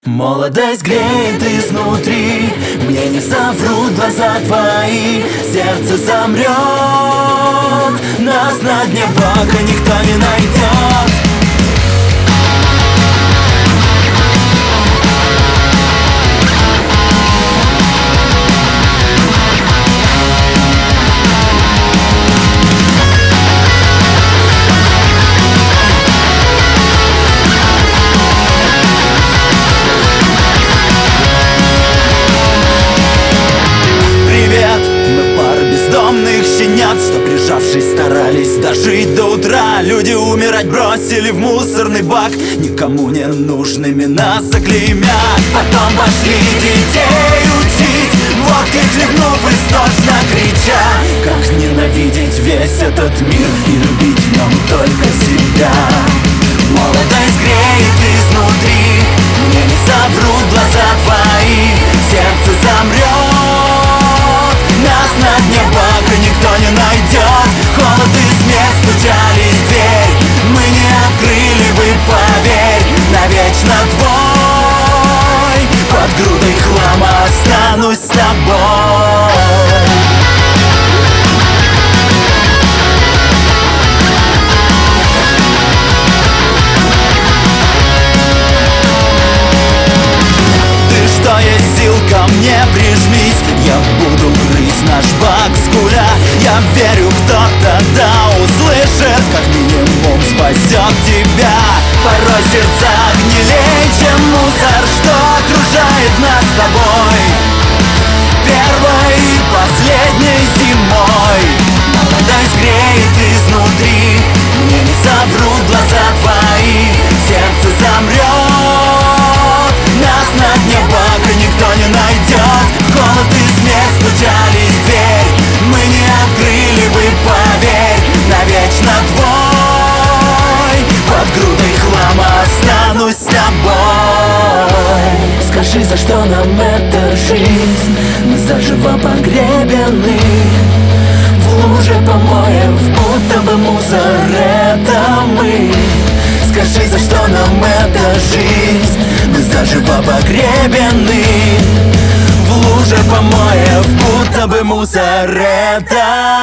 Молодость греет изнутри, мне не соврут глаза твои. Сердце замрет, нас на дне бака никто не найдет. Щенят, что прижавшись старались дожить до утра. Люди умирать бросили в мусорный бак, никому не нужными нас заклеймят. Потом пошли детей учить, водкой хлебнув истошно крича. Как ненавидеть весь этот мир и любить в нем только себя. Молодость греет изнутри, мне не соврут глаза твои. Сердце замрет, нас на дне бака никто не найдет. Холод и смех стучались в дверь, мы не открыли бы, поверь. Навечно твой, под грудой хлама останусь с тобой. Что есть сил, ко мне прижмись, я буду грызть наш бак скуля. Я верю, кто-то да услышит, как минимум спасет тебя. Порой сердца гнилей, чем мусор, что окружает нас с тобой первой и последней зимой. Молодость греет изнутри, мне не соврут глаза твои. Сердце замрет, нас на дне бака никто не найдет. Холод и смех стучались в дверь, мы не открыли бы, поверь. Навечно твой, под грудой хлама останусь с тобой. Скажи, за что нам эта жизнь? Мы заживо погребены в луже помоев, будто бы мусор это мы. Скажи, за что нам эта жизнь? Мы заживо погребены в луже помоев, будто бы мусор это